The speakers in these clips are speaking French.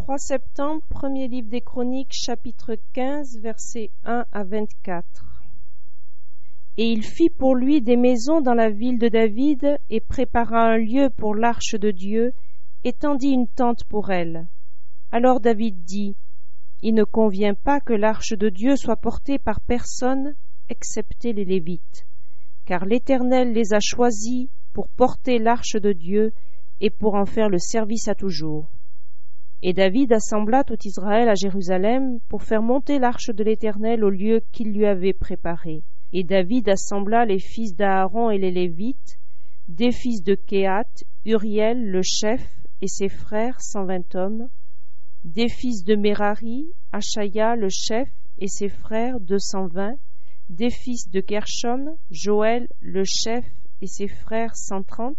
3 septembre, premier livre des Chroniques, chapitre 15, versets 1 à 24. Et il fit pour lui des maisons dans la ville de David, et prépara un lieu pour l'arche de Dieu, et tendit une tente pour elle. Alors David dit: Il ne convient pas que l'arche de Dieu soit portée par personne, excepté les Lévites, car l'Éternel les a choisis pour porter l'arche de Dieu et pour en faire le service à toujours. Et David assembla tout Israël à Jérusalem pour faire monter l'arche de l'Éternel au lieu qu'il lui avait préparé. Et David assembla les fils d'Aaron et les Lévites, des fils de Kehath, Uriel le chef et ses frères 120 hommes, des fils de Merari, Achaya le chef et ses frères 220, des fils de Gershom, Joël le chef et ses frères 130,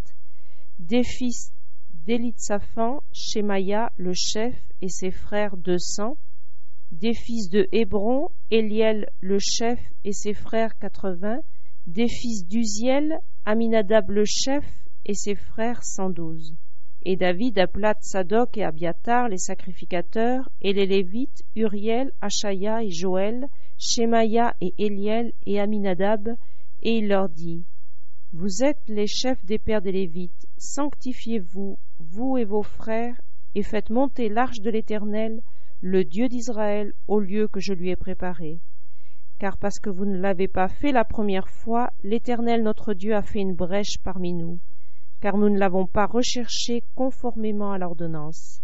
des fils d'Élitsaphan, Shemaïa le chef et ses frères 200, des fils de Hébron, Éliel le chef et ses frères 80, des fils d'Uziel, Aminadab le chef et ses frères 112. Et David appela Tsadok et Abiatar les sacrificateurs, et les Lévites, Uriel, Achaya et Joël, Shemaïa et Éliel et Aminadab, et il leur dit: Vous êtes les chefs des pères des Lévites, sanctifiez-vous, vous et vos frères, et faites monter l'arche de l'Éternel, le Dieu d'Israël, au lieu que je lui ai préparé. Car parce que vous ne l'avez pas fait la première fois, l'Éternel notre Dieu a fait une brèche parmi nous, car nous ne l'avons pas recherché conformément à l'ordonnance.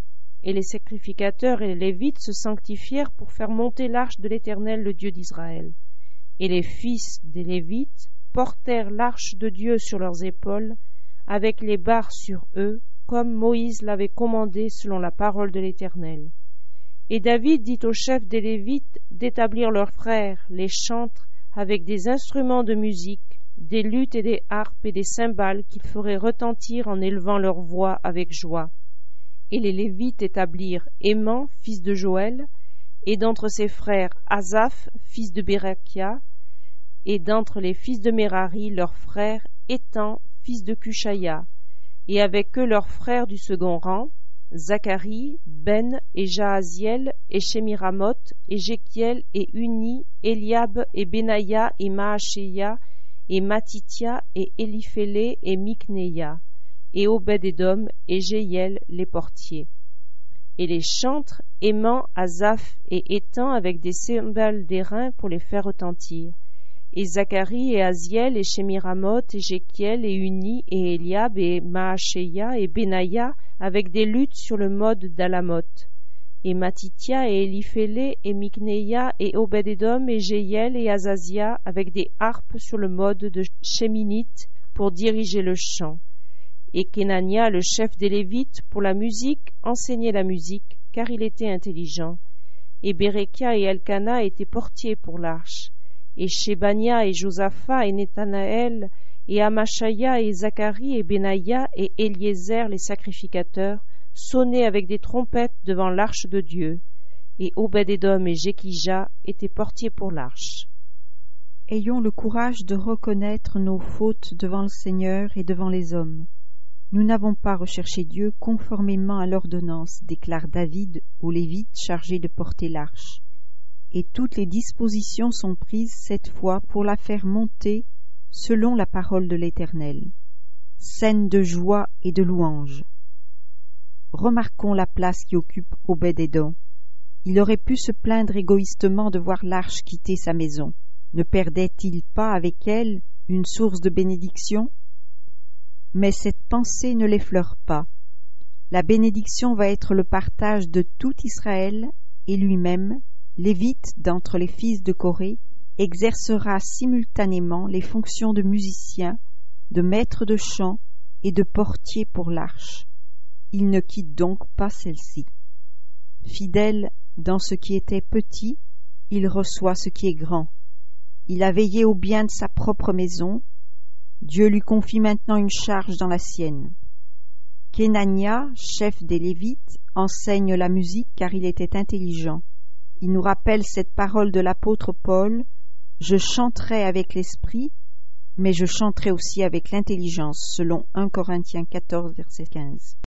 Et les sacrificateurs et les Lévites se sanctifièrent pour faire monter l'arche de l'Éternel, le Dieu d'Israël. Et les fils des Lévites portèrent l'arche de Dieu sur leurs épaules, avec les barres sur eux, comme Moïse l'avait commandé selon la parole de l'Éternel. Et David dit aux chefs des Lévites d'établir leurs frères, les chantres, avec des instruments de musique, des luttes et des harpes et des cymbales qu'ils feraient retentir en élevant leur voix avec joie. Et les Lévites établirent Héman, fils de Joël, et d'entre ses frères Asaph, fils de Bérakia, et d'entre les fils de Merari, leurs frères Étan, fils de Cushaya, et avec eux leurs frères du second rang, Zacharie, Ben et Jahaziel et Shemiramoth et Jéchiel et Uni, Eliab et Benaïa et Maashéia et Matitia et Éliphélé et Mikneya et Obed-Édom et Jéhiel les portiers. Et les chantres Héman, Asaph et Étan avec des cymbales d'airain pour les faire retentir. Et Zacharie et Aziel et Shemiramoth et Jéchiel et Uni et Eliab et Maashéia et Benaïa avec des luttes sur le mode d'Alamoth. Et Matitia et Éliphélé et Mikneya et Obed-Édom et Jéhiel et Azazia avec des harpes sur le mode de Sheminite pour diriger le chant. Et Kenania, le chef des Lévites, pour la musique, enseignait la musique, car il était intelligent. Et Bérekia et Elkana étaient portiers pour l'arche. Et Shébania et Josaphat et Nethanaël et Amashaya et Zacharie et Benaïa et Éliézer les sacrificateurs sonnaient avec des trompettes devant l'arche de Dieu. Et Obed-Édom et Jékija étaient portiers pour l'arche. Ayons le courage de reconnaître nos fautes devant le Seigneur et devant les hommes. Nous n'avons pas recherché Dieu conformément à l'ordonnance, déclare David aux Lévites chargés de porter l'arche. Et toutes les dispositions sont prises cette fois pour la faire monter selon la parole de l'Éternel. Scène de joie et de louange. Remarquons la place qui occupe Obed-Édom. Il aurait pu se plaindre égoïstement de voir l'arche quitter sa maison. Ne perdait-il pas avec elle une source de bénédiction? Mais cette pensée ne l'effleure pas. La bénédiction va être le partage de tout Israël, et lui-même, Lévite d'entre les fils de Corée, exercera simultanément les fonctions de musicien, de maître de chant et de portier pour l'arche. Il ne quitte donc pas celle-ci. Fidèle dans ce qui était petit, il reçoit ce qui est grand. Il a veillé au bien de sa propre maison. Dieu lui confie maintenant une charge dans la sienne. Kenania, chef des Lévites, enseigne la musique car il était intelligent. Il nous rappelle cette parole de l'apôtre Paul: « Je chanterai avec l'esprit, mais je chanterai aussi avec l'intelligence », selon 1 Corinthiens 14, verset 15.